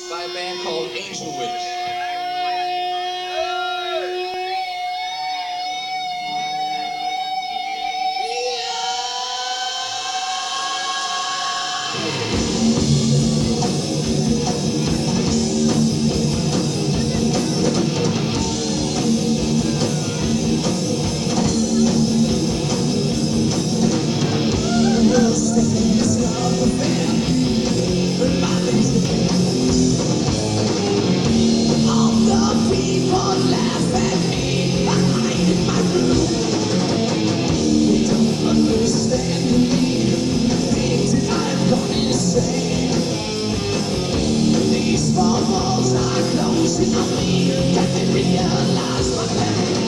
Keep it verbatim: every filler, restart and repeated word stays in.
by a band called Angel Witch. These four walls are closing on me. Can they realize my pain?